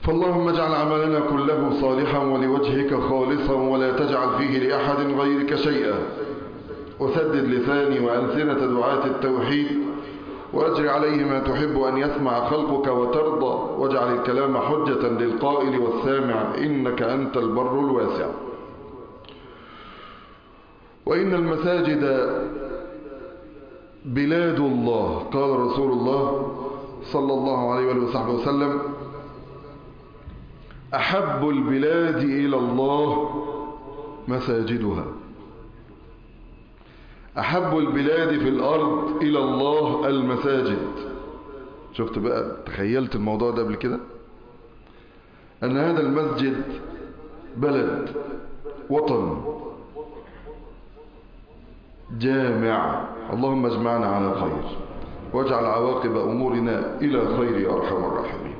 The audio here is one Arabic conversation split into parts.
فاللهم اجعل عملنا كله صالحا ولوجهك خالصا ولا تجعل فيه لأحد غيرك شيئا، وسدد لساني وألسنة دعاة التوحيد، وأجر عليه ما تحب أن يسمع خلقك وترضى، واجعل الكلام حجة للقائل والسامع، إنك أنت البر الواسع. وإن المساجد بلاد الله، قال رسول الله صلى الله عليه وآله وسلم: أحب البلاد إلى الله مساجدها. أحب البلاد في الأرض إلى الله المساجد. شفت بقى، تخيلت الموضوع ده قبل كده، أن هذا المسجد بلد، وطن، جامع. اللهم اجمعنا على خير، واجعل عواقب أمورنا إلى خير يا أرحم الراحمين.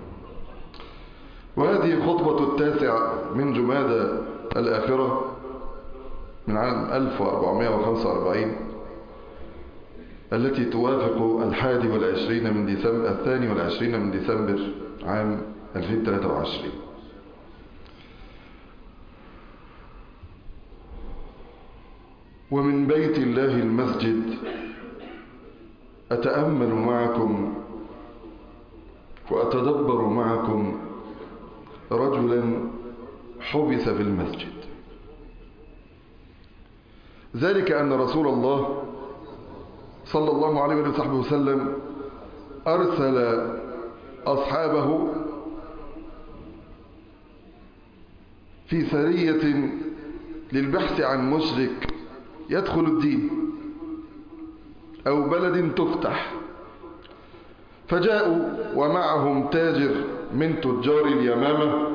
وهذه خطبة 9 من جمادى الآخرة من عام 1445، التي توافق 21 من ديسمبر 22 من ديسمبر عام 2023. ومن بيت الله المسجد أتأمل معكم وأتدبر معكم رجلا حبس في المسجد. ذلك أن رسول الله صلى الله عليه وسلم أرسل أصحابه في سرية للبحث عن مشرك يدخل الدين أو بلد تفتح، فجاءوا ومعهم تاجر من تجار اليمامة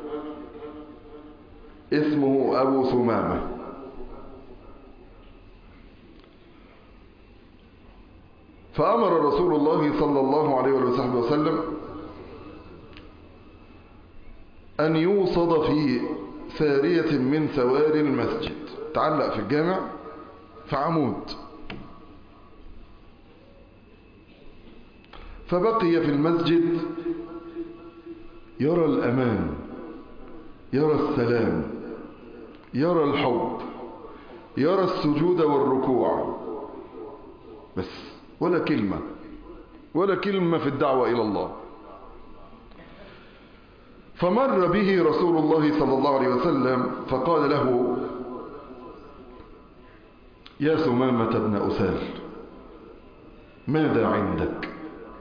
اسمه أبو ثمامة. فأمر رسول الله صلى الله عليه وسلم أن يوصد في سارية من سواري المسجد، تعلق في الجامع في عمود، فبقي في المسجد يرى الأمان، يرى السلام، يرى الحب، يرى السجود والركوع، بس ولا كلمة في الدعوة إلى الله. فمر به رسول الله صلى الله عليه وسلم فقال له: يا ثمامة بن أسال، ماذا عندك؟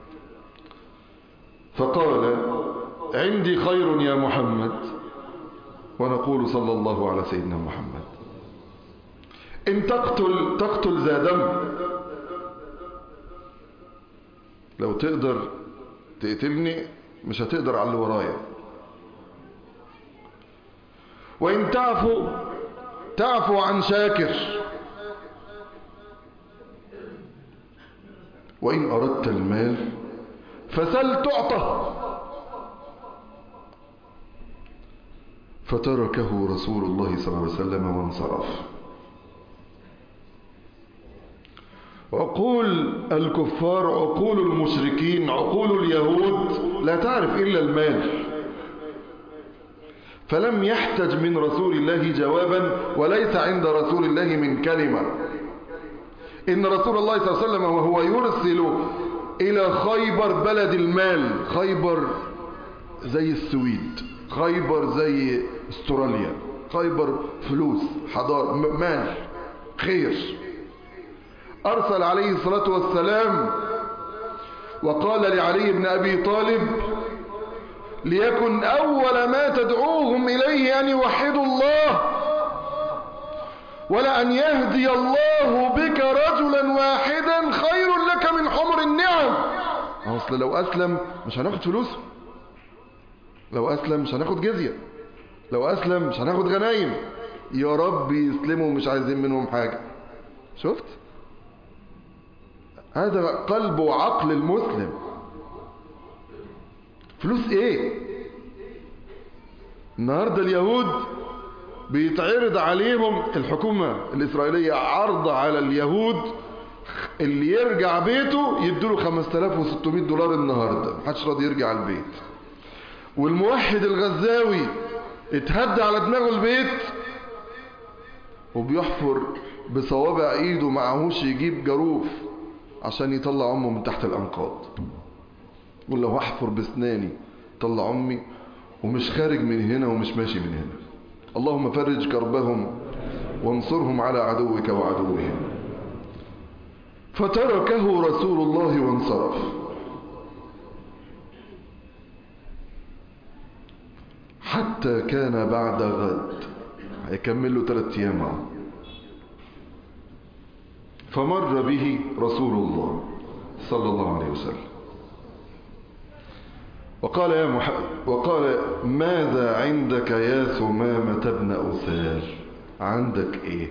فقال: عندي خير يا محمد. ونقول صلى الله على سيدنا محمد: إن تقتل ذا دم، لو تقدر تقتلني مش هتقدر على اللي ورايا. وإن تعفو عن شاكر، وإن أردت المال فسل تعطى. فتركه رسول الله صلى الله عليه وسلم وانصرف. عقول الكفار، عقول المشركين، عقول اليهود لا تعرف إلا المال، فلم يحتج من رسول الله جوابا، وليس عند رسول الله من كلمة. إن رسول الله صلى الله عليه وسلم وهو يرسل إلى خيبر بلد المال، خيبر زي السويد، خيبر زي استراليا، خيبر فلوس، حضارة، مال، خير. أرسل عليه الصلاة والسلام وقال لعلي بن أبي طالب: ليكن أول ما تدعوهم إليه أن يوحدوا الله، ولأن يهدي الله بك رجلا واحدا خير لك من حمر النعم. أصل لو أسلم مش هناخد فلوسه، لو أسلم مش هناخد جزية، لو أسلم مش هناخد غنايم. يا رب يسلموا، مش عايزين منهم حاجة. شفت؟ هذا قلب وعقل المسلم. فلوس ايه؟ النهاردة اليهود بيتعرض عليهم، الحكومة الإسرائيلية عرض على اليهود اللي يرجع بيته يدوله $5600 النهاردة. محدش راضي يرجع البيت. والموحد الغزاوي اتهد على دماغه البيت وبيحفر بصوابع ايده، معهوش يجيب جاروف عشان يطلع امه من تحت الانقاض. يقول له احفر باسناني طلع امي، ومش خارج من هنا ومش ماشي من هنا. اللهم فرج كربهم وانصرهم على عدوك وعدوهم. فتركه رسول الله وانصرف. حتى كان بعد غد، هيكمل له 3 أيام. فمر به رسول الله صلى الله عليه وسلم وقال ماذا عندك يا ثمامة بن أثار؟ عندك ايه؟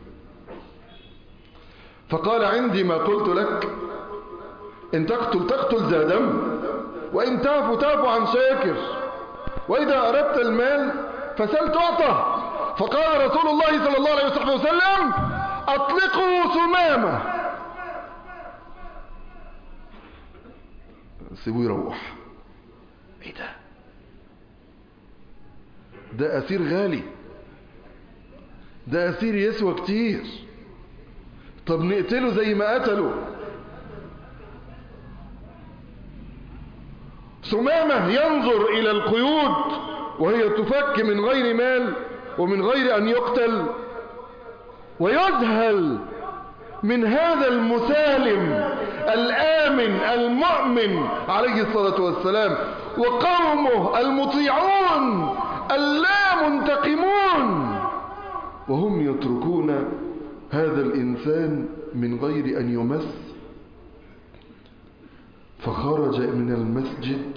فقال عندي ما قلت لك، ان تقتل ذا دم، وان تعفو عن شاكر، واذا اردت المال فسل تعطى. فقال رسول الله صلى الله عليه وسلم اطلقوا ثمامة، سيبوه يروح. ايه ده اسير غالي، ده اسير يسوى كتير. طب نقتله زي ما قتله. ثمامة ينظر الى القيود وهي تفك من غير مال ومن غير ان يقتل، ويذهل من هذا المسالم الآمن المؤمن عليه الصلاة والسلام وقومه المطيعون اللا منتقمون، وهم يتركون هذا الإنسان من غير أن يمس. فخرج من المسجد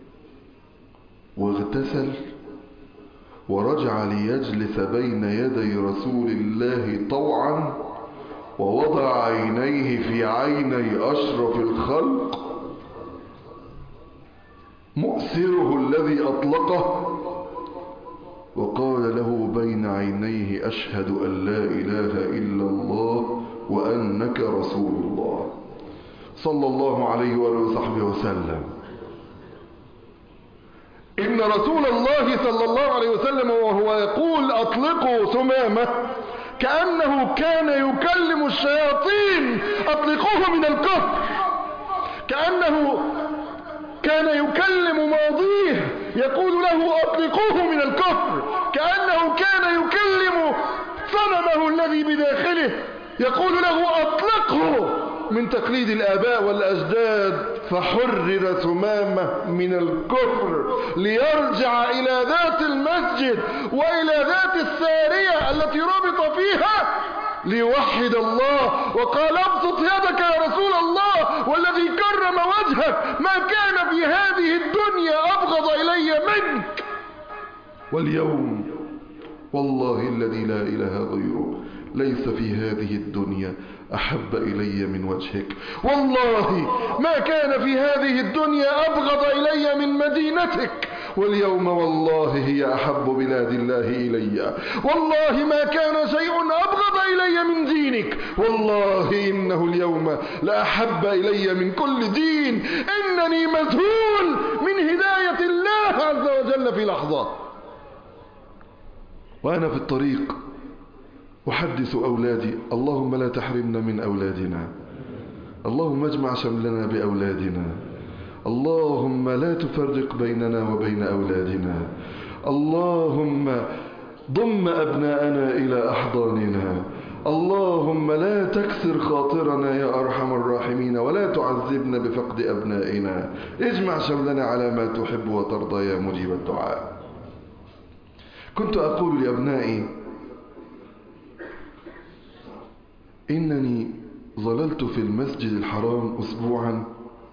واغتسل ورجع ليجلس بين يدي رسول الله طوعا، ووضع عينيه في عيني أشرف الخلق مؤسره الذي أطلقه، وقال له بين عينيه أشهد أن لا إله إلا الله وأنك رسول الله صلى الله عليه وصحبه وسلم. إن رسول الله صلى الله عليه وسلم وهو يقول أطلقوا ثمامة كأنه كان يكلم الشياطين أطلقوه من الكفر، كأنه كان يكلم ماضيه يقول له أطلقوه من الكفر، كأنه كان يكلم صنمه الذي بداخله يقول له أطلقه من تقليد الآباء والأجداد. فحرر ثمامة من الكفر ليرجع إلى ذات المسجد وإلى ذات السارية التي ربط فيها ليوحد الله. وقال ابسط يدك يا رسول الله والذي كرم وجهك، ما كان في هذه الدنيا أبغض إلي منك، واليوم والله الذي لا إله غيره ليس في هذه الدنيا أحب إلي من وجهك، والله ما كان في هذه الدنيا أبغض إلي من مدينتك، واليوم والله هي أحب بلاد الله إلي، والله ما كان شيء أبغض إلي من دينك، والله إنه اليوم لأحب إلي من كل دين. إنني مذهول من هداية الله عز وجل في لحظة. وأنا في الطريق أحدث أولادي اللهم لا تحرمنا من أولادنا، اللهم اجمع شملنا بأولادنا، اللهم لا تفرق بيننا وبين أولادنا، اللهم ضم أبناءنا إلى أحضاننا، اللهم لا تكسر خاطرنا يا أرحم الراحمين ولا تعذبنا بفقد أبنائنا، اجمع شملنا على ما تحب وترضى يا مجيب الدعاء. كنت أقول لأبنائي إنني ظللت في المسجد الحرام أسبوعا،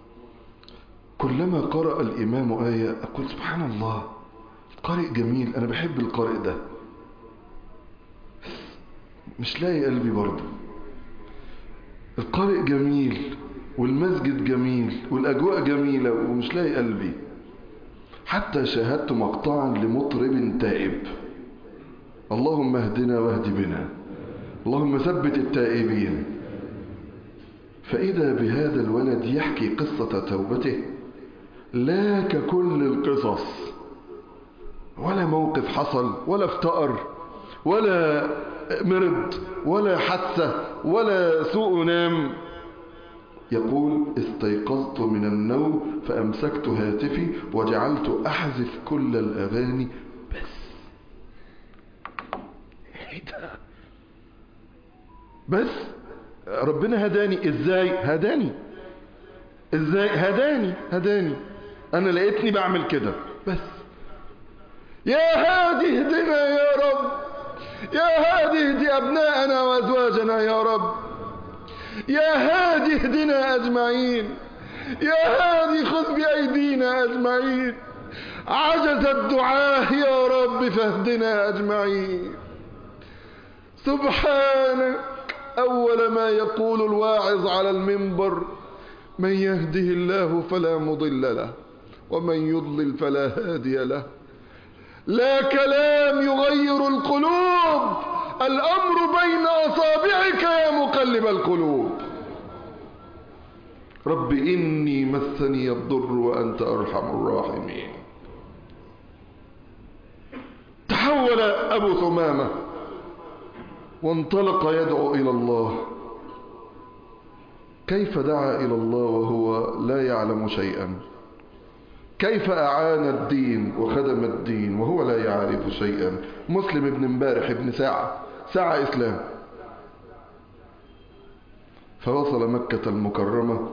كلما قرأ الإمام آية أقول سبحان الله قارئ جميل، أنا بحب القارئ ده، مش لاقي قلبي برضه. القارئ جميل والمسجد جميل والأجواء جميلة ومش لاقي قلبي. حتى شاهدت مقطعا لمطرب تائب، اللهم اهدنا واهد بنا، اللهم ثبت التائبين. فإذا بهذا الولد يحكي قصة توبته لا ككل القصص، ولا موقف حصل، ولا افتقر، ولا مرض، ولا حادثة، ولا سوء نام. يقول استيقظت من النوم فأمسكت هاتفي وجعلت أحذف كل الأغاني بس ربنا هداني. ازاي هداني؟ ازاي هداني انا لقيتني بعمل كده بس. يا هادي اهدنا يا رب، يا هادي اهدي ابناءنا وازواجنا يا رب، يا هادي اهدنا اجمعين، يا هادي خذ بايدينا اجمعين. عجز الدعاء يا رب فاهدنا اجمعين. سبحانك اول ما يقول الواعظ على المنبر من يهده الله فلا مضل له ومن يضلل فلا هادي له. لا كلام يغير القلوب، الأمر بين أصابعك يا مقلب القلوب. رب إني مسني الضر وأنت أرحم الراحمين. تحول أبو ثمامة وانطلق يدعو إلى الله. كيف دعا إلى الله وهو لا يعلم شيئا؟ كيف أعان الدين وخدم الدين وهو لا يعرف شيئا؟ مسلم ابن امبارح ابن ساعة إسلام. فوصل مكة المكرمة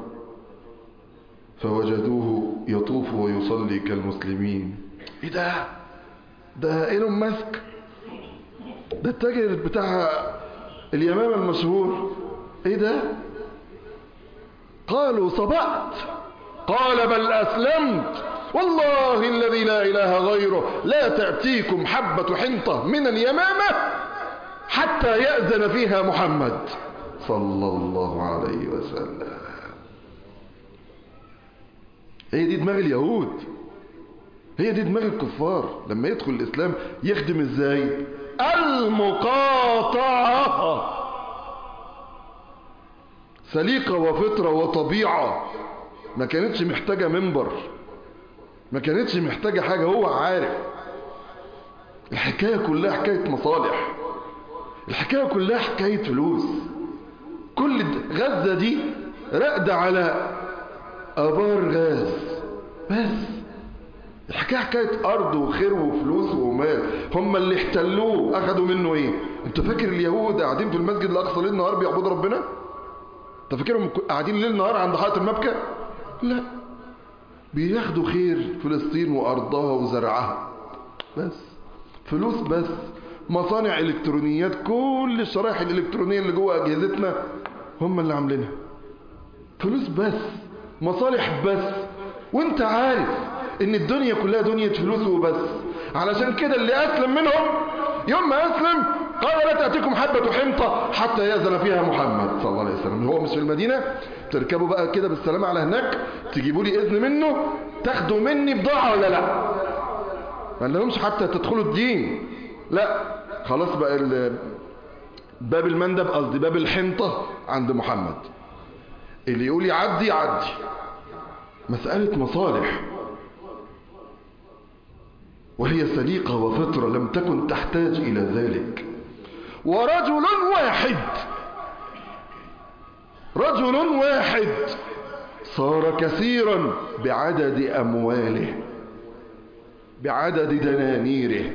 فوجدوه يطوف ويصلي كالمسلمين. ايه ده ايلون ماسك، ده التاجر بتاع اليمامة المشهور. ايه ده؟ قالوا صبأت، قال بل أسلمت والله الذي لا إله غيره لا تأتيكم حبة حنطة من اليمامة حتى يأذن فيها محمد صلى الله عليه وسلم. هي دي دماغ اليهود، هي دي دماغ الكفار. لما يدخل الإسلام يخدم ازاي؟ المقاطعة، سليقة وفطرة وطبيعة. ما كانتش محتاجة منبر، ما كانتش محتاجة حاجة. هو عارف الحكاية كلها حكاية مصالح، الحكاية كلها حكاية فلوس. كل غزة دي راقدة على آبار غاز بس. الحكاية حكاية أرض وخير وفلوس ومال. هم اللي احتلوه أخدوا منه إيه؟ أنت فاكر اليهود قاعدين في المسجد الأقصى ليل نهار بيعبدوا ربنا؟ أنت فاكرهم قاعدين ليل نهار عند حائط المبكى؟ لا، بياخدوا خير فلسطين وأرضها وزرعها بس. فلوس بس. مصانع إلكترونيات، كل الشرائح الإلكترونية اللي جوه أجهزتنا هم اللي عاملينها. فلوس بس، مصالح بس. وانت عارف ان الدنيا كلها دنيا فلوس وبس. علشان كده اللي أسلم منهم يوم ما أسلم قال لا تأتيكم حبة حنطة حتى يأذن فيها محمد صلى الله عليه وسلم. هو مش في المدينة؟ تركبوا بقى كده بالسلامة على هناك، تجيبوا لي إذن منه، تاخدوا مني بضاعة ولا لا؟ ما لهمش حتى تدخلوا الدين. لا، خلاص بقى باب المندب، قصدي باب الحنطة عند محمد. اللي يقول يعدي يعدي. مسألة مصالح، وهي سليقة وفطرة لم تكن تحتاج إلى ذلك. ورجل واحد صار كثيرا بعدد أمواله، بعدد دنانيره.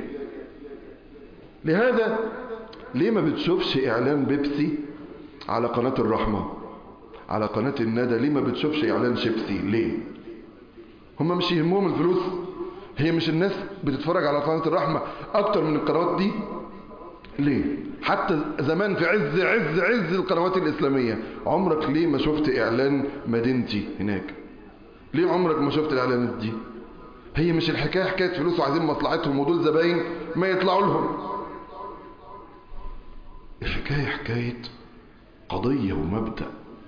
لهذا ليه ما بتشوفش إعلان بيبسي على قناة الرحمة، على قناة الندى؟ ليه ما بتشوفش إعلان شيبسي؟ ليه؟ هم مش يهمهم الفلوس؟ هي مش الناس بتتفرج على قناة الرحمة أكتر من القنوات دي؟ ليه؟ حتى زمان في عز القنوات الإسلامية عمرك ليه ما شفت إعلان مدينتي هناك؟ ليه عمرك ما شفت الإعلانات دي؟ هي مش الحكاية حكاية فلوس وعايزين مصلحتهم ودول زباين ما يطلعوا لهم. الحكاية حكاية قضية ومبدأ.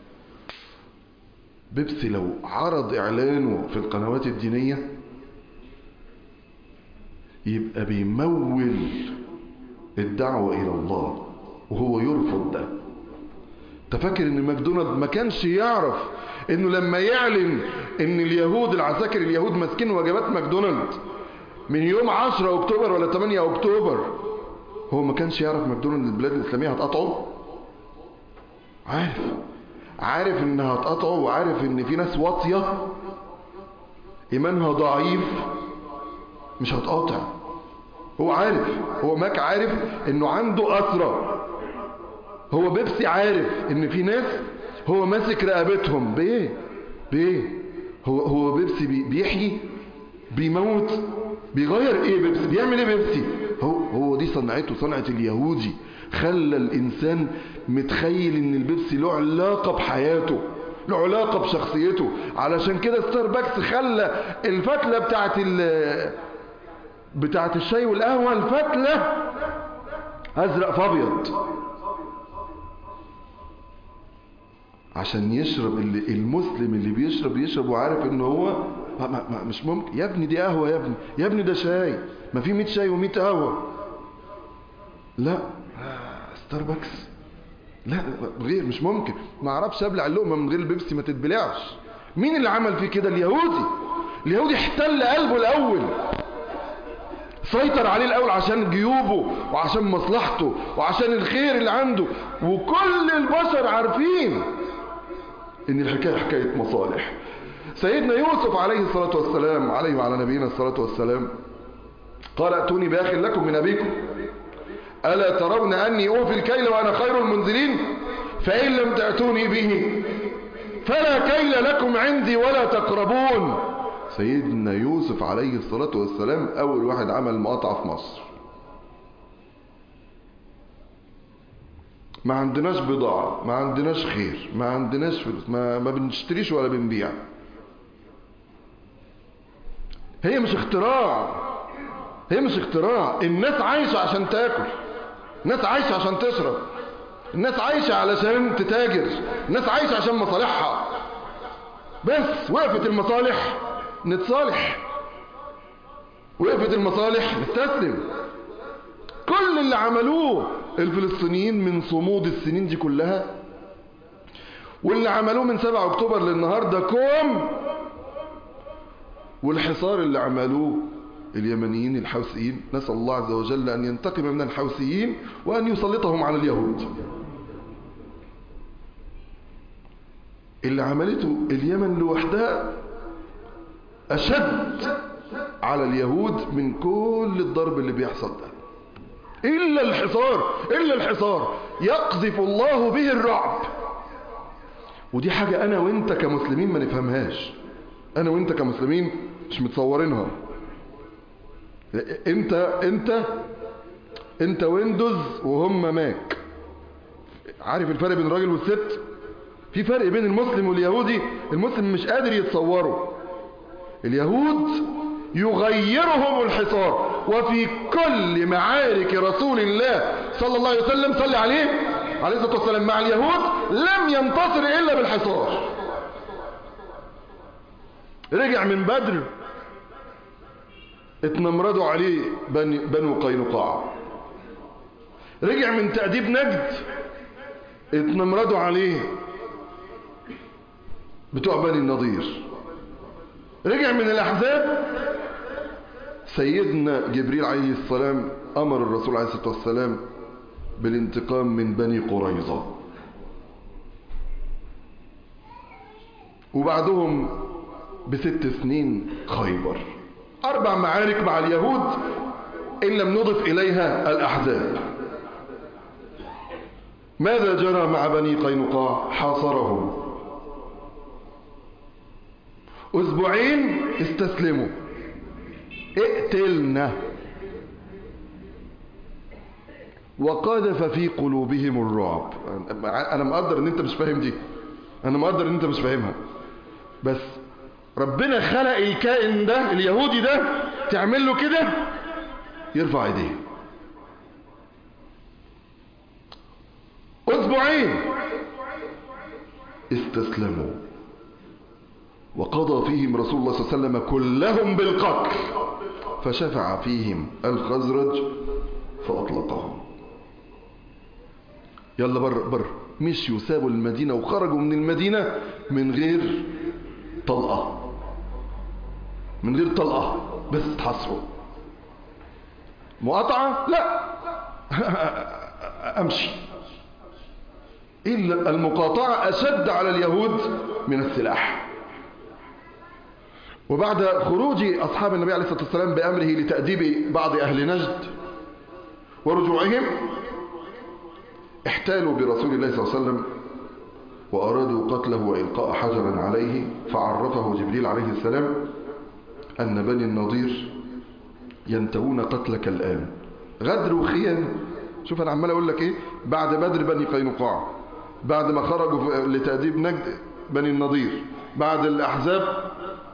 بيبسي لو عرض إعلانه في القنوات الدينية يبقى بيمول الدعوة إلى الله، وهو يرفض ده. تفكر ان ماكدونالد ما كانش يعرف انه لما يعلن ان اليهود العساكر اليهود ماسكين وجبات ماكدونالد من يوم 10 اكتوبر ولا 8 اكتوبر هو ما كانش يعرف مجدون ان البلاد الاسلامية هتقطعه؟ عارف انها هتقطعه، وعارف ان في ناس واطية ايمانها ضعيف مش هتقاطع. هو عارف، هو ماك عارف انه عنده أسرة. هو بيبسي عارف ان في ناس هو ماسك رقبتهم. بايه هو بيبسي بيحيي، بيموت، بيغير ايه؟ بيبسي بيعمل ايه؟ بيبسي هو دي صنعته، صنعة اليهودي. خلى الانسان متخيل ان البيبسي له علاقة بحياته، له علاقة بشخصيته. علشان كده ستاربكس خلى الفتلة بتاعت الشاي والقهوة الفتلة ازرق فابيض، عشان يشرب المسلم اللي بيشرب وعارف ان هو مش ممكن. يا ابني دي قهوة، يا ابني ده شاي، ما في 100 شاي و100 قهوة. لا ستاربكس لا، غير مش ممكن. ما اعرفش ابلع اللقمة من غير البيبسي ما تتبلعش. مين اللي عمل فيه كده؟ اليهودي احتل قلبه الاول، سيطر عليه الاول عشان جيوبه وعشان مصلحته وعشان الخير اللي عنده. وكل البشر عارفين ان الحكاية حكاية مصالح. سيدنا يوسف عليه الصلاة والسلام، عليه وعلى نبينا الصلاة والسلام، قال ائتوني بأخ لكم من أبيكم ألا ترون أني أوفي الكيل وأنا خير المنزلين فإن لم تأتوني به فلا كيل لكم عندي ولا تقربون. سيدنا يوسف عليه الصلاة والسلام أول واحد عمل مقاطعة في مصر. ما عندناش بضاعة، ما عندناش خير، ما عندناش فلوس، ما بنشتريش ولا بنبيع. هي مش اختراع. الناس عايشة عشان تاكل، الناس عايشة عشان تشرب، الناس عايشة علشان تتاجر، الناس عايشة عشان مصالحها. بس وقفت المصالح نتصالح، وقفت المصالح نستسلم. كل اللي عملوه الفلسطينيين من صمود السنين دي كلها، واللي عملوه من 7 اكتوبر للنهاردة كوم، والحصار اللي عملوه اليمنيين الحوثيين، نسأل الله عز وجل أن ينتقم من الحوثيين وأن يسلطهم على اليهود. اللي عملته اليمن لوحدها أشد على اليهود من كل الضرب اللي بيحصل ده. إلا الحصار يقذف الله به الرعب. ودي حاجة أنا وإنت كمسلمين ما نفهمهاش. أنا وإنت كمسلمين مش متصورينها. انت ويندوز وهم ماك. عارف الفرق بين الراجل والست؟ في فرق بين المسلم واليهودي. المسلم مش قادر يتصوره. اليهود يغيرهم الحصار. وفي كل معارك رسول الله صلى الله عليه وسلم، صلى عليه الصلاة والسلام، مع اليهود لم ينتصر إلا بالحصار. رجع من بدر اتنمردوا عليه بنو قينقاع. رجع من تأديب نجد اتنمردوا عليه بتوع بني النضير. رجع من الأحزاب، سيدنا جبريل عليه السلام أمر الرسول عليه الصلاة والسلام بالانتقام من بني قريظة. وبعدهم ب6 سنين خيبر. 4 معارك مع اليهود إن لم نضف إليها الأحزاب. ماذا جرى مع بني قينقاع؟ حاصرهم 2 أسبوع، استسلموا، اقتلنا. وقذف في قلوبهم الرعب. أنا مقدر إن أنت مش فاهم دي، أنا مقدر إن أنت مش فاهمها، بس ربنا خلق الكائن ده اليهودي ده تعمل له كده يرفع ايديه. 2 أسبوع استسلموا، وقضى فيهم رسول الله صلى الله عليه وسلم كلهم بالقتل، فشفع فيهم الخزرج فأطلقهم. يلا بر مشيوا، سابوا المدينة وخرجوا من المدينة من غير طلقة، بس اتحصروا. مقاطعة لا امشي. إلا المقاطعة اشد على اليهود من السلاح. وبعد خروج اصحاب النبي عليه الصلاة والسلام بامره لتأديب بعض اهل نجد ورجوعهم، احتالوا برسول الله صلى الله عليه وسلم وارادوا قتله والقاء حجرا عليه، فعرفه جبريل عليه السلام ان بني النضير ينتهون قتلك الآن. غدر وخيانة. شوف أنا عمال أقول لك إيه، بعد بدر بني قينقاع، بعد ما خرجوا لتأديب نجد بني النضير، بعد الأحزاب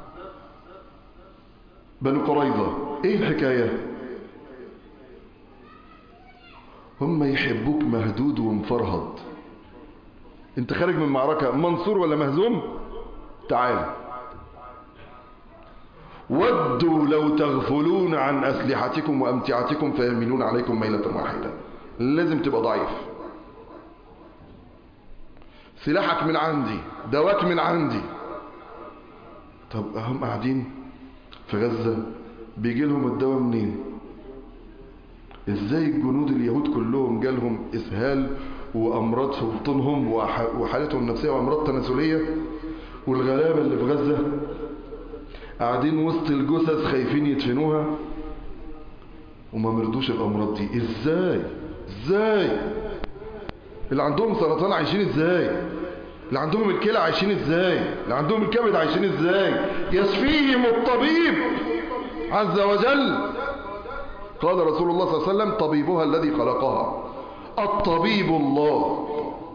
بني قريظة. إيه الحكاية؟ هم يحبوك مهدود ومفرهد. أنت خارج من معركة منصور ولا مهزوم؟ تعال. ودوا لو تغفلون عن أسلحتكم وأمتعتكم فيميلون عليكم ميلة واحدة. لازم تبقى ضعيف. سلاحك من عندي، دواك من عندي. طب هم قاعدين في غزة بيجي لهم الدواء منين؟ ازاي الجنود اليهود كلهم جالهم اسهال وامراض في بطونهم وحالتهم النفسية وامراض تناسلية، والغلابة اللي في غزة قاعدين وسط الجثث خايفين يدفنوها وما مرضوش الامراض دي؟ ازاي اللي عندهم سرطان عايشين ازاي؟ اللي عندهم الكلى عايشين ازاي؟ اللي عندهم الكبد عايشين ازاي؟ يشفيهم الطبيب عز وجل. قال رسول الله صلى الله عليه وسلم طبيبها الذي خلقها، الطبيب الله.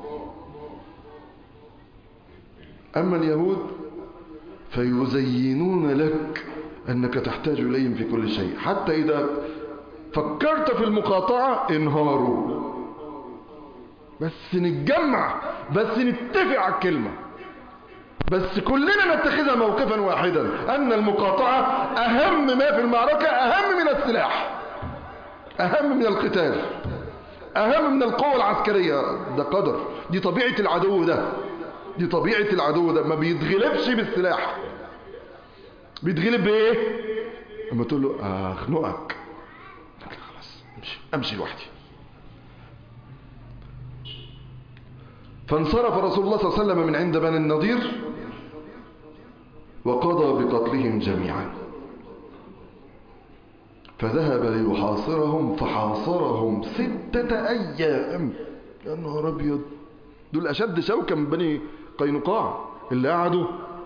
اما اليهود فيزينون لك أنك تحتاج إليهم في كل شيء، حتى إذا فكرت في المقاطعة انهاروا. بس نتجمع، بس نتفق على الكلمة، بس كلنا نتخذها موقفا واحدا أن المقاطعة أهم ما في المعركة، أهم من السلاح، أهم من القتال، أهم من القوة العسكرية. ده قدر، دي طبيعة العدو ده، دي طبيعة العدو ده. ما بيتغلبش بالسلاح، بيتغلب بايه؟ اما تقول له اخنقك، خلاص امشي لوحدي. فانصرف رسول الله صلى الله عليه وسلم من عند بني النضير وقضى بقتلهم جميعا، فذهب ليحاصرهم فحاصرهم 6 أيام. يا نهار ابيض، دول اشد شوكا من بني قينقاع اللي قعدوا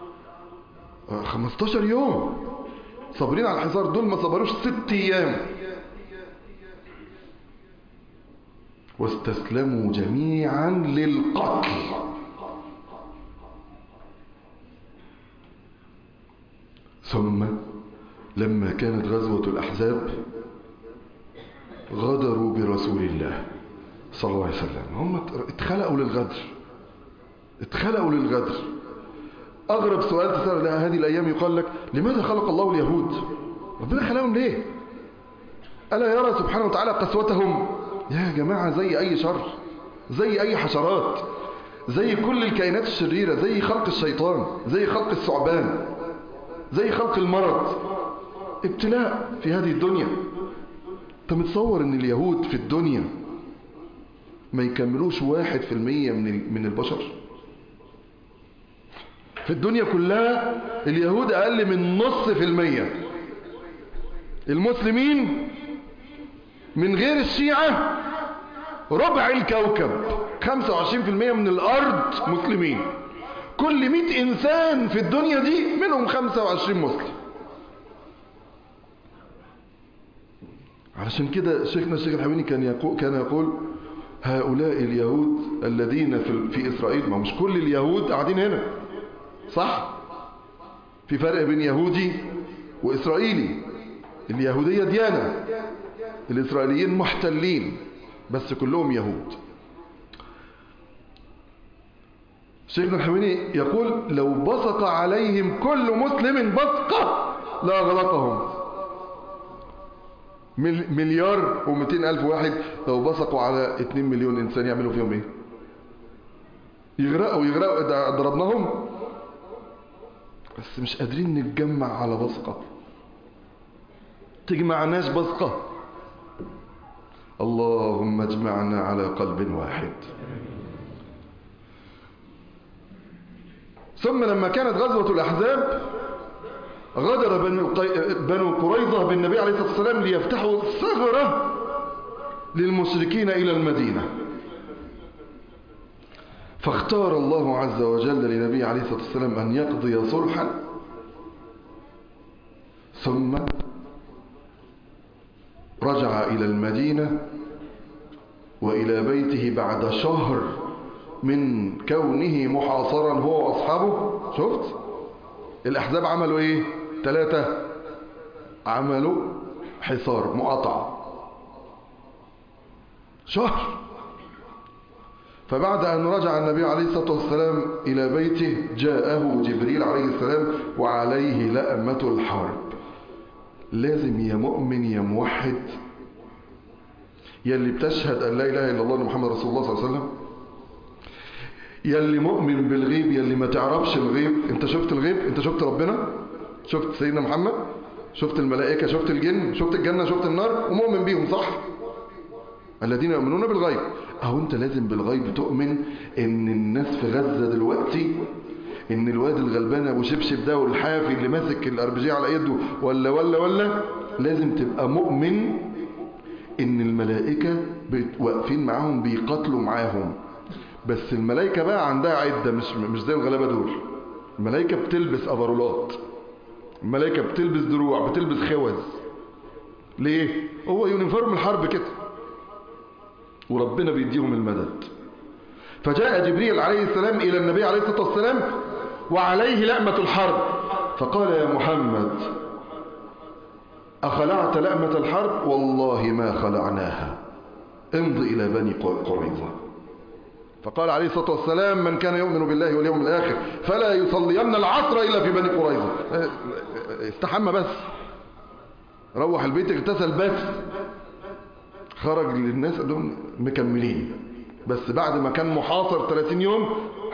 15 يوم صابرين على الحصار، دول ما صبروش 6 ايام. واستسلموا جميعا للقتل. ثم لما كانت غزوة الأحزاب غدروا برسول الله صلى الله عليه وسلم. هم اتخلقوا للغدر، اتخلقوا للغدر. أغرب سؤال تسأل هذه الأيام يقال لك لماذا خلق الله اليهود؟ ربنا خلقهم ليه؟ ألا يرى سبحانه وتعالى قسوتهم؟ يا جماعة زي أي شر، زي أي حشرات، زي كل الكائنات الشريرة، زي خلق الشيطان، زي خلق الثعبان، زي خلق المرض. ابتلاء في هذه الدنيا. انت متصور ان اليهود في الدنيا ما يكملوش 1% من البشر؟ في الدنيا كلها اليهود اقل من 0.5%. المسلمين من غير الشيعة ربع الكوكب، 25% من الارض مسلمين. كل 100 انسان في الدنيا دي منهم 25 مسلم. علشان كده شيخنا الشيخ الحويني كان يقول هؤلاء اليهود الذين في إسرائيل. ما مش كل اليهود قاعدين هنا، صح؟ في فرق بين يهودي وإسرائيلي. اليهودية ديانة، الإسرائيليين محتلين، بس كلهم يهود. شيخنا الحويني يقول لو بصق عليهم كل مسلم بصقة لأغرقهم. 1,200,000 واحد لو بصقوا على 2 مليون إنسان يعملوا فيهم إيه؟ يغرقوا. ضربناهم بس مش قادرين نتجمع على بصقة. تجمعناش بصقة. اللهم اجمعنا على قلب واحد. ثم لما كانت غزوة الأحزاب غدر بنو قريظة بالنبي عليه الصلاة والسلام ليفتحوا ثغرة للمشركين إلى المدينة، فاختار الله عز وجل لنبي عليه الصلاة والسلام أن يقضي صلحا، ثم رجع إلى المدينة وإلى بيته بعد شهر من كونه محاصرا هو وأصحابه. شفت الأحزاب عملوا إيه؟ 3 عملوا حصار مقاطعة شهر. فبعد أن رجع النبي عليه الصلاة والسلام إلى بيته جاءه جبريل عليه السلام وعليه لأمة الحرب. لازم يا مؤمن يا موحد يا اللي بتشهد أن لا إله إلا الله وأن محمد رسول الله صلى الله عليه وسلم، يا اللي مؤمن بالغيب، يا اللي ما تعرفش الغيب. انت شفت الغيب؟ انت شفت ربنا؟ شفت سيدنا محمد؟ شفت الملائكة؟ شفت الجن؟ شفت الجنة؟ شفت النار؟ ومؤمن بيهم صح؟ الذين يؤمنون بالغيب. اهو انت لازم بالغيب تؤمن ان الناس في غزة دلوقتي، ان الواد الغلبان ابو شبشب ده والحافي اللي ماسك الاربجيه على يده ولا لازم تبقى مؤمن ان الملائكة واقفين معاهم بيقاتلوا معاهم. بس الملائكة بقى عندها عدة، مش زي الغلابة دول. الملائكة بتلبس أفرولات، الملائكة بتلبس دروع، بتلبس خوذ. ليه؟ هو يونيفورم الحرب كده، وربنا بيديهم المدد. فجاء جبريل عليه السلام إلى النبي عليه الصلاة والسلام وعليه لأمة الحرب، فقال يا محمد أخلعت لأمة الحرب؟ والله ما خلعناها، امض إلى بني قريظة. فقال عليه الصلاة والسلام من كان يؤمن بالله واليوم الآخر فلا يصلين العصر إلا في بني قريظة. استحمى بس، روح البيت اغتسل بس، خرج للناس قالوا مكملين. بس بعد ما كان محاصر 30 يوم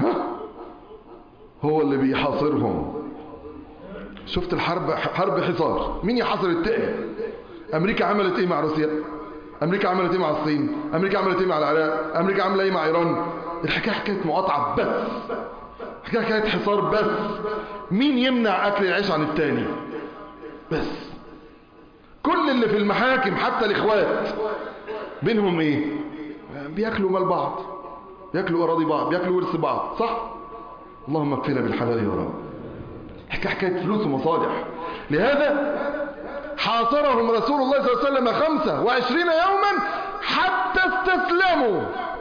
هو اللي بيحاصرهم. شفت الحرب حرب حصار. مين يحاصر التاني؟ أمريكا عملت إيه مع روسيا؟ أمريكا عملت إيه مع الصين؟ أمريكا عملت إيه مع العراق؟ أمريكا عملت إيه مع إيران؟ الحكاية حكاية مقاطعة بس، حكاية حصار بس. مين يمنع أكل العيش عن التاني؟ بس. كل اللي في المحاكم حتى الإخوات بينهم إيه؟ بيأكلوا مال بعض، بيأكلوا أراضي بعض، بيأكلوا ورث بعض، صح؟ اللهم اكفنا بالحلال يا رب. حكاية فلوس ومصالح. لهذا حاصرهم رسول الله صلى الله عليه وسلم 25 يوما حتى استسلموا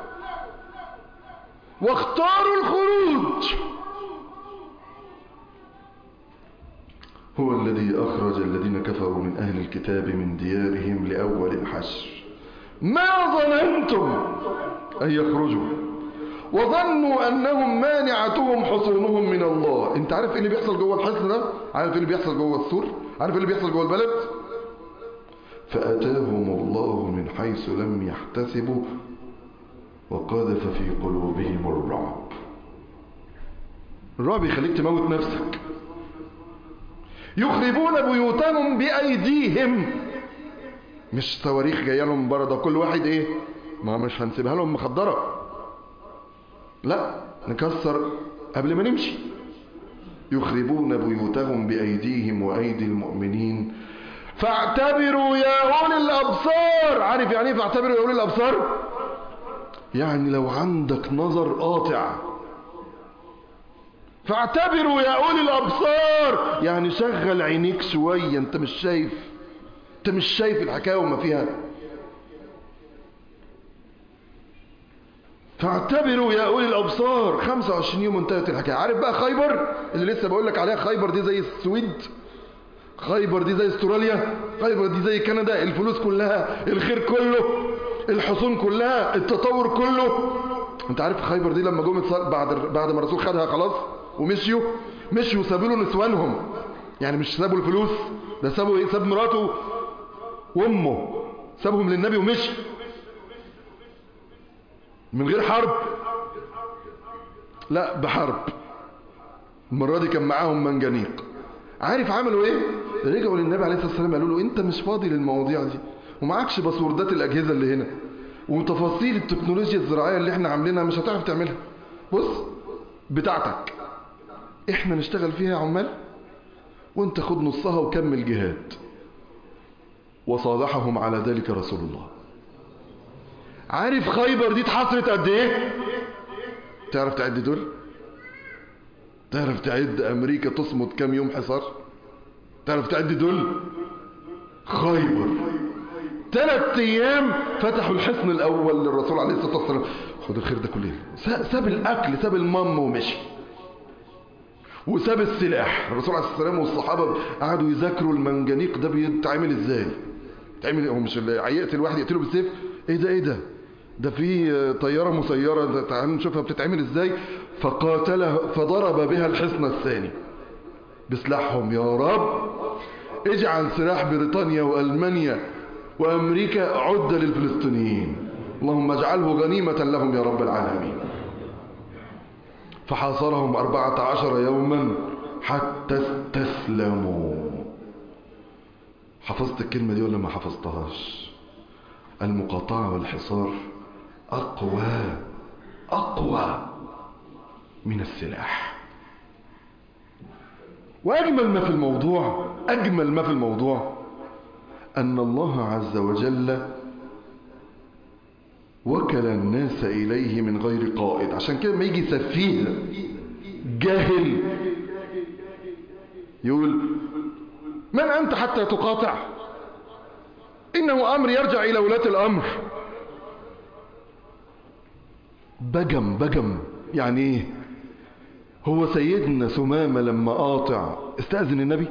واختاروا الخروج. هو الذي أخرج الذين كفروا من أهل الكتاب من ديارهم لأول الحشر ما ظننتم أن يخرجوا وظنوا أنهم مانعتهم حصونهم من الله. انت عارف ايه اللي بيحصل جوه الحصن ده؟ عارف ايه اللي بيحصل جوه السور؟ عارف ايه اللي بيحصل جوه البلد؟ فأتاهم الله من حيث لم يحتسبوا وقذف في قلوبهم الرعب. الرعب يخليك تموت نفسك. يخربون بيوتهم بأيديهم، مش صواريخ جايه لهم من بره، ده كل واحد ايه؟ ما مش هنسيبها لهم مخدره، لا نكسر قبل ما نمشي. يخربون بيوتهم بأيديهم وأيدي المؤمنين فاعتبروا يا أولي الأبصار. عارف يعني ايه فاعتبروا يا أولي الأبصار؟ يعني لو عندك نظر قاطع. فاعتبروا يا أولي الأبصار يعني شغل عينيك شوية، انت مش شايف الحكاية وما فيها. فاعتبروا يا أولي الأبصار. 25 يوم انتهت الحكاية. عارف بقى خيبر اللي لسه بقول لك عليها؟ خيبر دي زي السويد، خيبر دي زي استراليا، خيبر دي زي كندا. الفلوس كلها، الخير كله، الحصون كلها، التطور كله. انت عارف خيبر دي لما جم بعد ما الرسول خدها خلاص ومشيوا سابوا له نسوانهم. يعني مش سابوا الفلوس، ده ساب مراته وامه، سابهم للنبي ومشي من غير حرب. لا بحرب. المرة دي كان معاهم منجنيق. عارف عملوا ايه؟ رجعوا للنبي عليه الصلاة والسلام قالوا له انت مش فاضي للمواضيع دي، ومعكش باسوردات الأجهزة اللي هنا وتفاصيل التكنولوجيا الزراعية اللي احنا عاملينها مش هتعرف تعملها. بص بتاعتك احنا نشتغل فيها عمال وانت خد نصها وكمل جهاد. وصالحهم على ذلك رسول الله. عارف خيبر دي اتحصرت قد ايه؟ تعرف تعد دول؟ تعرف تعد امريكا تصمد كام يوم حصار؟ تعرف تعد دول؟ خيبر 3 ايام فتحوا الحصن الاول للرسول عليه الصلاة والسلام. خد الخير ده كله. ساب الاكل، ساب المام ومشي، وساب السلاح. الرسول عليه الصلاة والسلام والصحابة قعدوا يذاكروا المنجنيق ده بيتعمل ازاي. بيتعمل، هو مش يقتل واحد يقتله بالسيف؟ ايه ده ده في طيارة مسيرة، تعالوا نشوفها بتتعمل ازاي. فقاتله فضرب بها الحصن الثاني بسلاحهم. يا رب اجعل سلاح بريطانيا وألمانيا وأمريكا عدة للفلسطينيين، اللهم اجعله غنيمة لهم يا رب العالمين. فحاصرهم 14 يوما حتى استسلموا. حفظت الكلمة دي ولا ما حفظتهاش؟ المقاطعة والحصار أقوى من السلاح. وأجمل ما في الموضوع أن الله عز وجل وكل الناس إليه من غير قائد. عشان كده ما يجي سفيه جاهل يقول من أنت حتى تقاطع؟ إنه أمر يرجع إلى ولاة الأمر. بجم يعني إيه؟ هو سيدنا ثمامة لما قاطع استأذن النبي؟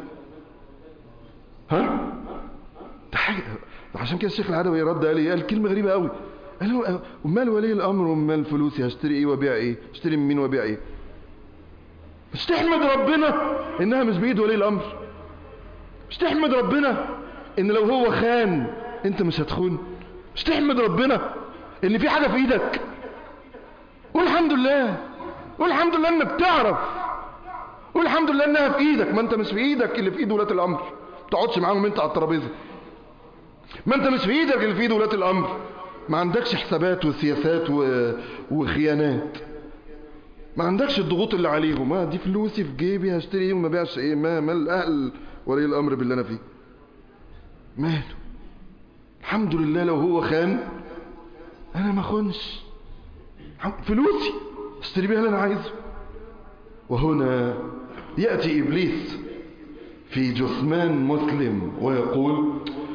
ها؟ ده حاجة. عشان كده الشيخ العدوي رد قال كلمة غريبة قوي. قال له ومال ولي الأمر ومال فلوسي، هشتري إيه وبيع إيه؟ هشتري من مين وبيع إيه؟ مش تحمد ربنا إنها مش بإيد ولي الأمر؟ مش تحمد ربنا إن لو هو خان أنت مش هتخون؟ مش تحمد ربنا إن في حاجة في إيدك؟ قول الحمد لله، قول الحمد لله إنك بتعرف، قول الحمد لله إنها في إيدك. ما أنت مش في إيدك اللي في إيد ولاة الأمر، ما تقعدش معاهم أنت على الترابيزة. ما أنت مش في إيدك اللي في إيد ولاة الأمر، ما عندكش حسابات وسياسات وخيانات، ما عندكش الضغوط اللي عليهم. ما دي فلوسي في جيبي، هشتري ايه وما بيعش ايه. ما الاهل ولي الامر باللي انا فيه ماله؟ الحمد لله لو هو خان انا ما خونش، فلوسي اشتري بيها اللي انا عايزه. وهنا يأتي ابليس في جثمان مسلم ويقول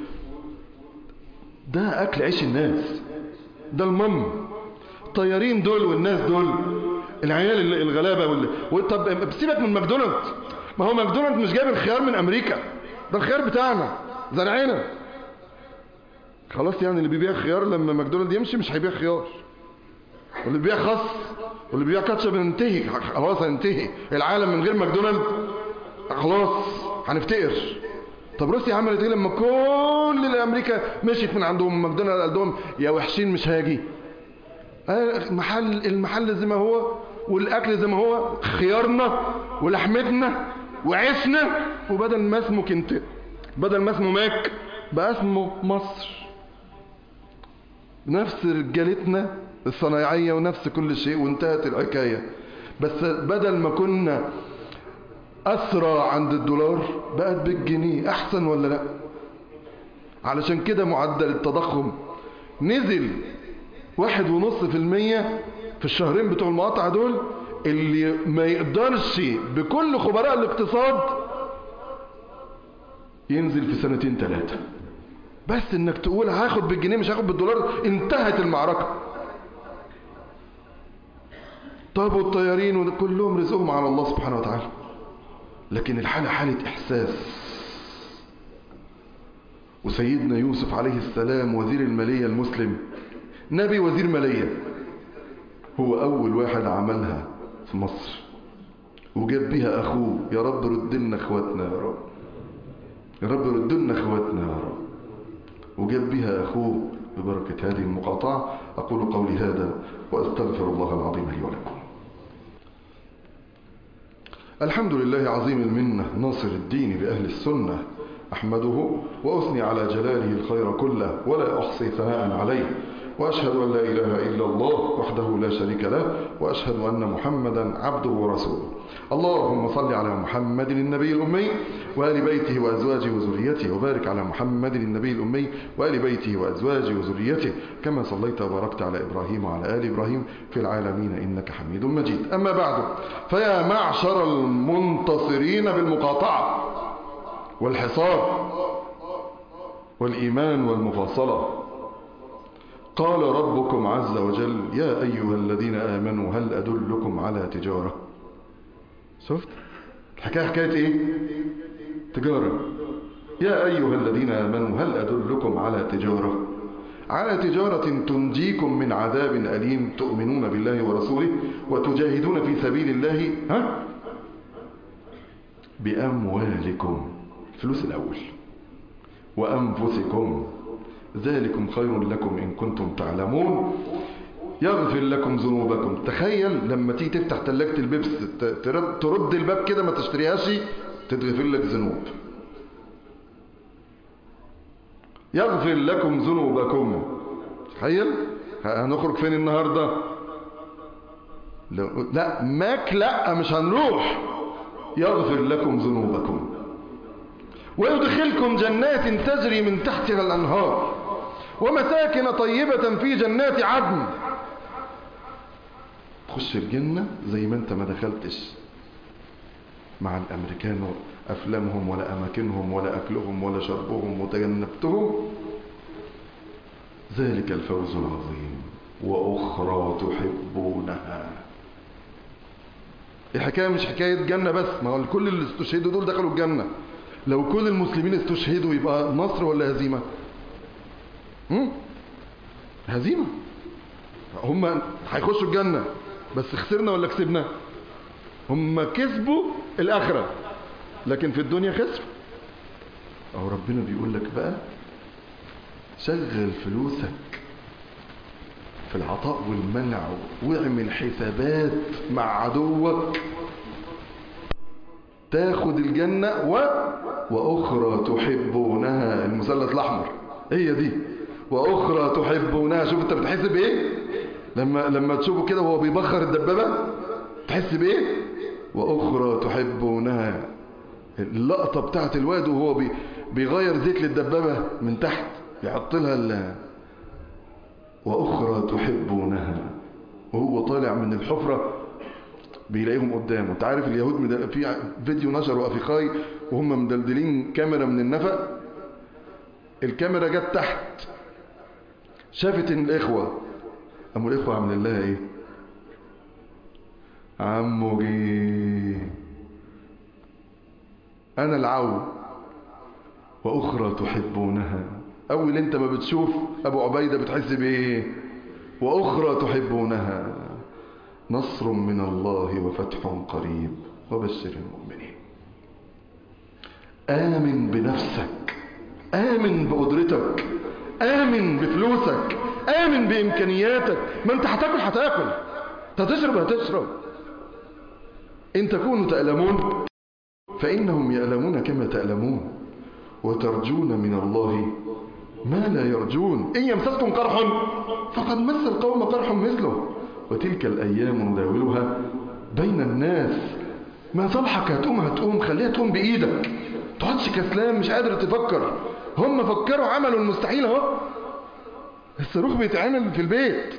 ده اكل عيش الناس، ده الطيارين دول والناس دول العيال الغلابة طب سيبك من ماكدونالدز. ما هو ماكدونالدز مش جايب الخيار من امريكا، ده الخيار بتاعنا زرعنا. خلاص يعني اللي بيبيع خيار لما ماكدونالدز يمشي مش هيبيع خيار، واللي بيبيع خس واللي بيبيع كاتشب هننتهي. خلاص هننتهي العالم من غير ماكدونالدز، خلاص هنفتقر. طب روسيا عملت ايه لما كل الامريكا مشيت من عندهم ماكدونالدز؟ قال لهم يا وحشين مش هاجي. المحل زي ما هو والاكل زي ما هو، خيارنا ولحمتنا وعيشنا، وبدل ما اسمه بدل ما اسمه ماك بقى اسمه مصر. نفس رجالتنا الصنايعية ونفس كل شيء وانتهت الحكاية. بس بدل ما كنا أسرى عند الدولار بقت بالجنيه. أحسن ولا لا؟ علشان كده معدل التضخم نزل 1.5% في الشهرين بتوع المقاطعة دول، اللي ما يقدرش بكل خبراء الاقتصاد ينزل في 2-3 سنين. بس انك تقول هاخد بالجنيه مش هاخد بالدولار، انتهت المعركة. طب والطيارين كلهم رزقهم على الله سبحانه وتعالى، لكن الحالة حالة إحساس. وسيدنا يوسف عليه السلام وزير المالية المسلم، نبي وزير مالية، هو أول واحد عملها في مصر وجاب بها أخوه. يا رب ردنا أخواتنا، يا رب يا رب ردنا أخواتنا يا رب. وجاب بها أخوه ببركة هذه المقاطعة. أقول قولي هذا وأستغفر الله العظيم لي ولكم. الحمد لله عظيم المنة، ناصر الدين بأهل السنة، أحمده وأثني على جلاله الخير كله ولا أحصي ثناء عليه، وأشهد أن لا إله إلا الله وحده لا شريك له، وأشهد أن محمدا عبده ورسوله. اللهم صل على محمد النبي الأمي وآل بيته وأزواجه وذريته، وبارك على محمد النبي الأمي وآل بيته وأزواجه وذريته كما صليت وباركت على إبراهيم وعلى آل إبراهيم في العالمين إنك حميد مجيد. أما بعد، فيا معشر المنتصرين بالمقاطعة والحصار والإيمان والمفاصلة، قال ربكم عز وجل: يا أيها الذين آمنوا هل أدلكم على تجارة. شفت الحكاية حكاية إيه؟ تجارة. يا أيها الذين آمنوا هل أدلكم على تجارة، على تجارة تنجيكم من عذاب أليم تؤمنون بالله ورسوله وتجاهدون في سبيل الله بأموالكم، فلوس الأول، وأنفسكم، ذلكم خير لكم إن كنتم تعلمون، يغفر لكم ذنوبكم. تخيل لما تيجي تفتح تلاجة البيبس ترد الباب كده ما تشتريهاش، تتغفر لك ذنوب. يغفر لكم ذنوبكم. تخيل هنخرج فين النهاردة؟ لا ماك، لا مش هنروح. يغفر لكم ذنوبكم ويدخلكم جنات تجري من تحتها الأنهار ومساكن طيبة في جنات عدن. تخش الجنة زي ما انت ما دخلتش مع الأمريكان أفلامهم ولا أماكنهم ولا أكلهم ولا شربهم وتجنبتهم. ذلك الفوز العظيم. وأخرى تحبونها. الحكاية مش حكاية جنة بس، ما هو كل اللي استشهدوا دول دخلوا الجنة. لو كل المسلمين استشهدوا يبقى نصر ولا هزيمة؟ هزيمة. هم هيخشوا الجنة بس خسرنا ولا كسبنا؟ هم كسبوا الآخرة لكن في الدنيا خسروا. أو ربنا بيقول لك بقى شغل فلوسك في العطاء والمنع واعمل حسابات مع عدوك تاخد الجنة. وأخرى تحبونها، المثلث الأحمر هي دي. وأخرى تحبونها. شوف انت بتحس بإيه لما تشوفه كده وهو بيبخر الدبابة، تحس بإيه؟ وأخرى تحبونها. اللقطة بتاعت الواد وهو بيغير زيت للدبابة من تحت يحط لها وأخرى تحبونها، وهو طالع من الحفرة بيلاقيهم قدامه. انت عارف اليهود في فيديو نشروا أفيقاي وهم مدلدلين كاميرا من النفق، الكاميرا جت تحت شافت ان الإخوة، قاموا الإخوة عمل لها ايه؟ عمو جي أنا العو. وأخرى تحبونها. أول أنت ما بتشوف أبو عبيدة بتحس بإيه؟ وأخرى تحبونها نصر من الله وفتح قريب وبشر المؤمنين. آمن بنفسك، آمن بقدرتك، آمن بفلوسك، آمن بإمكانياتك. ما أنت هتاكل هتشرب. إن تكونوا تألمون فإنهم يألمون كما تألمون وترجون من الله ما لا يرجون. إن يمسسكم قرح فقد مس القوم قرح مثله وتلك الأيام نداولها بين الناس. ما صلحك هتقوم خليها تقوم بإيدك، تقعدش كسلان مش قادر تفكر. هم فكروا عملوا المستحيل اهو. الصاروخ بيتعمل في البيت.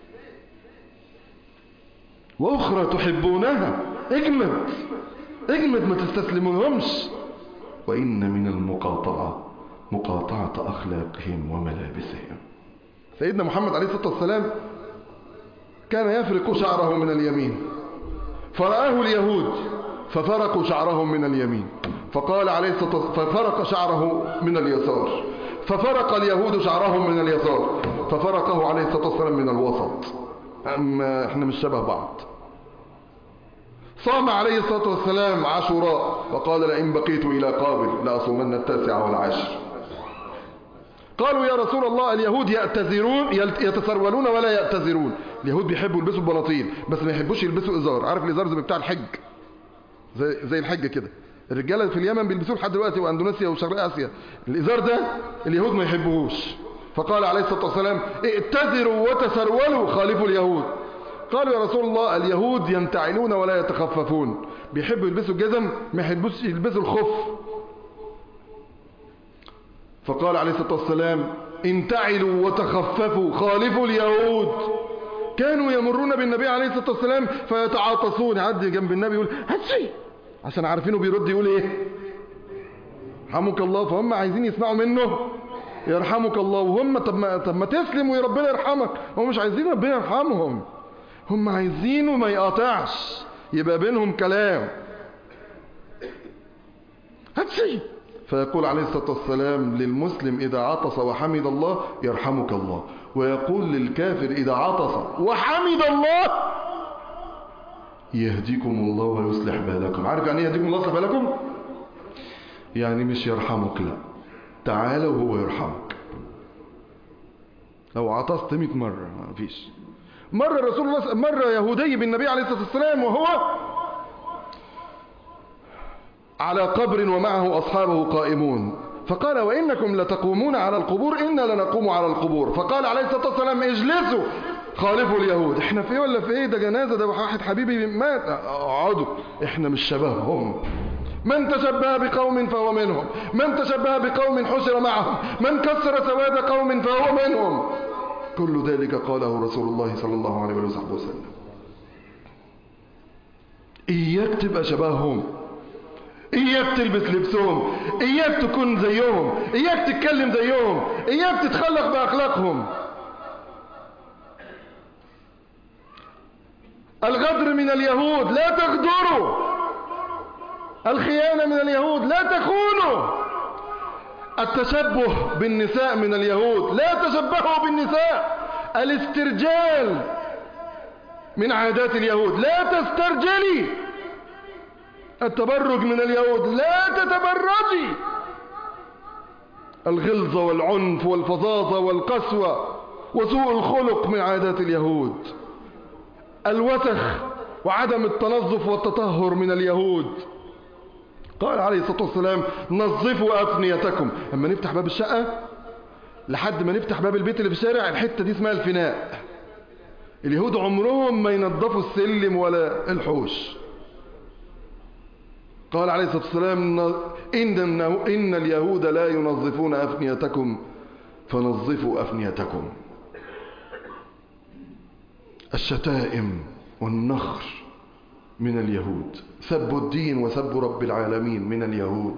وأخرى تحبونها. اجمد ما تستسلمونهمش. وإن من المقاطعة مقاطعة أخلاقهم وملابسهم. سيدنا محمد عليه الصلاة والسلام كان يفرق شعره من اليمين، فرآه اليهود ففرقوا شعرهم من اليمين، فقال عليه الصلاة والسلام ففرق شعره من اليسار، ففرق اليهود شعرهم من اليسار، ففرقه عليه الصلاة والسلام من الوسط. أما احنا مش شبه بعض. صام عليه الصلاة والسلام عاشوراء وقال لئن بقيت إلى قابل لأصومن 9 والعشر. قالوا يا رسول الله اليهود يتسرولون ولا يأتذرون. اليهود بيحبوا يلبسوا البناطيل بس ما يحبوش يلبسوا إزار. عارف الإزار زي بتاع الحج، زي الحج كده، الرجالة في اليمن بيلبسوه لحد دلوقتي، واندونيسيا وشرق اسيا. الازار ده اليهود ما يحبوهوش، فقال عليه الصلاة والسلام ائتذروا وتسرولوا خالفوا اليهود. قالوا يا رسول الله اليهود ينتعلون ولا يتخففون، بيحبوا يلبسوا الجزم ما يحبوش يلبسوا الخف. فقال عليه الصلاة والسلام انتعلوا وتخففوا خالفوا اليهود. كانوا يمرون بالنبي عليه الصلاة والسلام فيتعاطسون، يعدي جنب النبي يقول هاتشي، عشان عارفينه بيرد يقول ايه يرحمك الله، فهم عايزين يسمعوا منه يرحمك الله، وهم طب ما تسلم وربنا يرحمك. هم مش عايزين ربنا يرحمهم، هم عايزينه ما يقاطعش، يبقى بينهم كلام. هاتشي. فيقول عليه الصلاة والسلام للمسلم إذا عطس وحمد الله يرحمك الله، ويقول للكافر إذا عطس وحمد الله يهديكم الله ويصلح بالكم. عارف يعني يهديكم الله ويصلح بالكم؟ يعني مش يرحمك، لا، تعالى وهو يرحمك. لو عطست 100 مرة ما فيش. مرة يهودي بالنبي عليه الصلاة والسلام وهو على قبر ومعه أصحابه قائمون، فقال وإنكم لتقومون على القبور إنا لنقوم على القبور. فقال عليه الصلاة والسلام اجلسوا خالفوا اليهود. احنا في ايه ولا في ايه؟ ده جنازة، ده واحد حبيبي مات، اقعدوا، احنا مش شبههم. من تشبه بقوم فهو منهم، من تشبه بقوم حشر معهم، من كسر سواد قوم فهو منهم. كل ذلك قاله رسول الله صلى الله عليه وسلم. إياك تبقى شبههم، إياك تلبس لبسهم، إياك تكون زيهم، إياك تتكلم زيهم، إياك تتخلق بأخلاقهم. الغدر من اليهود لا تغدروا، الخيانة من اليهود لا تخونوا، التشبه بالنساء من اليهود لا تشبهوا بالنساء، الاسترجال من عادات اليهود لا تسترجلي، التبرج من اليهود لا تتبرجي، الغلظة والعنف والفظاظة والقسوة وسوء الخلق من عادات اليهود، الوسخ وعدم التنظف والتطهر من اليهود. قال عليه الصلاة والسلام نظفوا أفنيتكم. اما نفتح باب الشقة لحد ما نفتح باب البيت اللي في الشارع، الحتة دي اسمها الفناء. اليهود عمرهم ما ينظفوا السلم ولا الحوش. قال عليه الصلاة والسلام إن اليهود لا ينظفون أفنيتكم فنظفوا أفنيتكم. الشتائم والنخر من اليهود، سب الدين وسب رب العالمين من اليهود.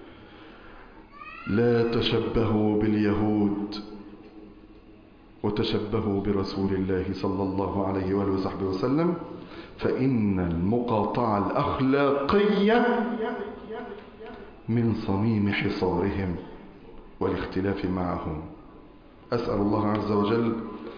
لا تشبهوا باليهود وتشبهوا برسول الله صلى الله عليه وآله وصحبه وسلم، فإن المقاطعة الأخلاقية من صميم حصارهم والاختلاف معهم. أسأل الله عز وجل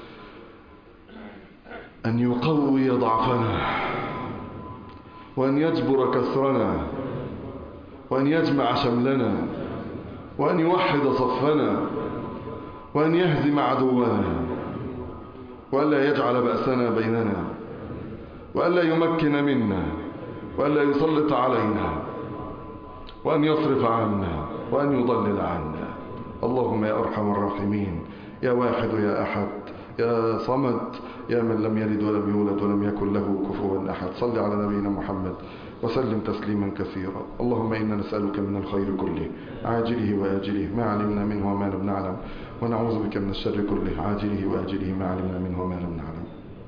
أن يقوي ضعفنا، وأن يجبر كسرنا، وأن يجمع شملنا، وأن يوحد صفنا، وأن يهزم عدونا، وألا يجعل بأسنا بيننا، وألا يمكن منا، وألا يسلط علينا، وأن يصرف عنا، وأن يضلل عنا. اللهم يا أرحم الراحمين، يا واحد يا أحد يا صمد، يا من لم يلد ولم يولد ولم يكن له كفوا أحد، صل على نبينا محمد وسلم تسليما كثيرا. اللهم إنا نسألك من الخير كله عاجله وآجله ما علمنا منه وما لم نعلم، ونعوذ بك من الشر كله عاجله وآجله ما علمنا منه وما لم نعلم.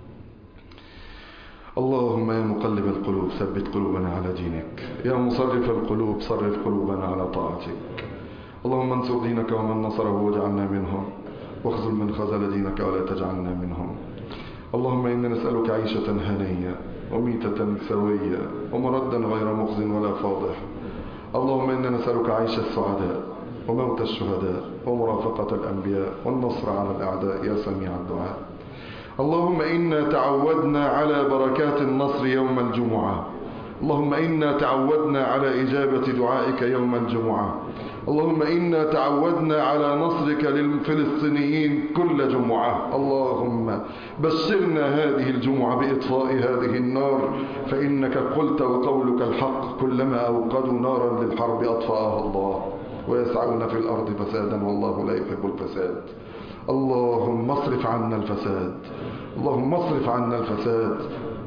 اللهم يا مقلب القلوب ثبت قلوبنا على دينك، يا مصرف القلوب صرف قلوبنا على طاعتك. اللهم انصر دينك ومن نصره واجعلنا منهم، واخذل من خذل دينك ولا تجعلنا منهم. اللهم إنا نسألك عيشة هنية وميتة سوية ومردا غير مخز ولا فاضح. اللهم إنا نسألك عيش السعداء وموت الشهداء ومرافقة الأنبياء والنصر على الأعداء يا سميع الدعاء. اللهم إنا تعودنا على بركات النصر يوم الجمعة. اللهم إنا تعودنا على إجابة دعائك يوم الجمعة. اللهم إنا تعودنا على نصرك للفلسطينيين كل جمعة. اللهم بشرنا هذه الجمعة بإطفاء هذه النار، فإنك قلت وقولك الحق: كلما أوقدوا نارا للحرب أطفأها الله ويسعون في الأرض فسادا والله لا يحب الفساد. اللهم اصرف عنا الفساد، اللهم اصرف عنا الفساد.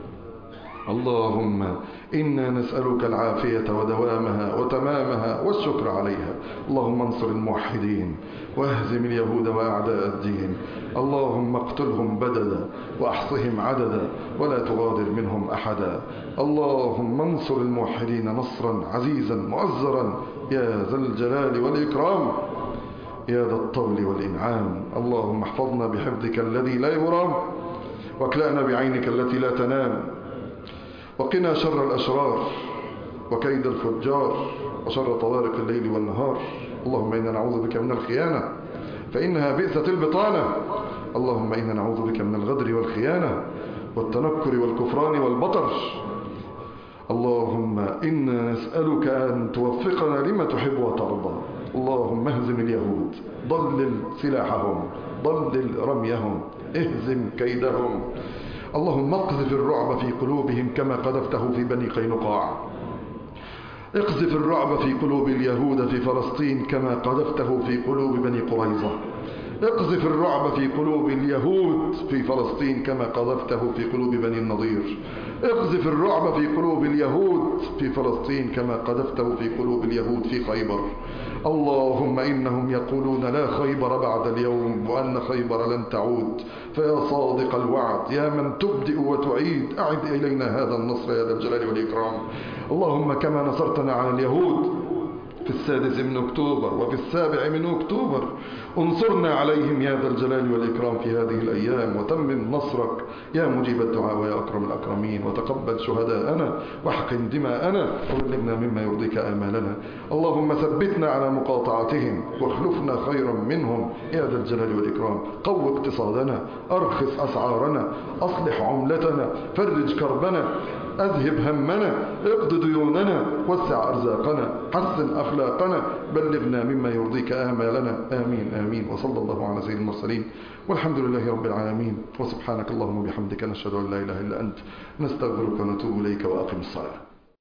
اللهم إنا نسألك العافية ودوامها وتمامها والشكر عليها. اللهم انصر الموحدين واهزم اليهود وأعداء الدين. اللهم اقتلهم بددا وأحصهم عددا ولا تغادر منهم أحدا. اللهم انصر الموحدين نصرا عزيزا مؤزرا يا ذا الجلال والإكرام يا ذا الطول والإنعام. اللهم احفظنا بحفظك الذي لا يرام، واكلأنا بعينك التي لا تنام، وقنا شر الأشرار وكيد الفجار وشر طوارق الليل والنهار. اللهم إنا نعوذ بك من الخيانة فإنها بئست البطانة. اللهم إنا نعوذ بك من الغدر والخيانة والتنكر والكفران والبطر. اللهم إنا نسألك أن توفقنا لما تحب وترضى. اللهم اهزم اليهود، ضلل سلاحهم، ضلل رميهم، اهزم كيدهم. اللهم اقذف الرعب في قلوبهم كما قذفته في بني قينقاع. اقذف الرعب في قلوب اليهود في فلسطين كما قذفته في قلوب بني قريظة. اقذف الرعب في قلوب اليهود في فلسطين كما قذفته في قلوب بني النضير. اقذف الرعب في قلوب اليهود في فلسطين كما قذفته في قلوب اليهود في خيبر. اللهم إنهم يقولون لا خيبر بعد اليوم وأن خيبر لن تعود، فيا صادق الوعد يا من تبدئ وتعيد أعد إلينا هذا النصر يا ذا الجلال والإكرام. اللهم كما نصرتنا على اليهود في 6 من أكتوبر وفي 7 من أكتوبر انصرنا عليهم يا ذا الجلال والإكرام في هذه الأيام، وتمم نصرك يا مجيب الدعاء ويا أكرم الأكرمين، وتقبل شهداءنا واحقن دماءنا وبلغنا مما يرضيك آمالنا. اللهم ثبتنا على مقاطعتهم واخلفنا خيرا منهم يا ذا الجلال والإكرام. قو اقتصادنا، أرخص أسعارنا، أصلح عملتنا، فرج كربنا، أذهب همنا، اقض ديوننا، وسع أرزاقنا، حسن أخلاقنا، بلغنا مما يرضيك آمالنا. آمين آمين. وصلى الله على سيد المرسلين والحمد لله رب العالمين. وسبحانك اللهم وبحمدك نشهد أن لا إله إلا أنت نستغفرك ونتوب إليك وأقم الصلاة.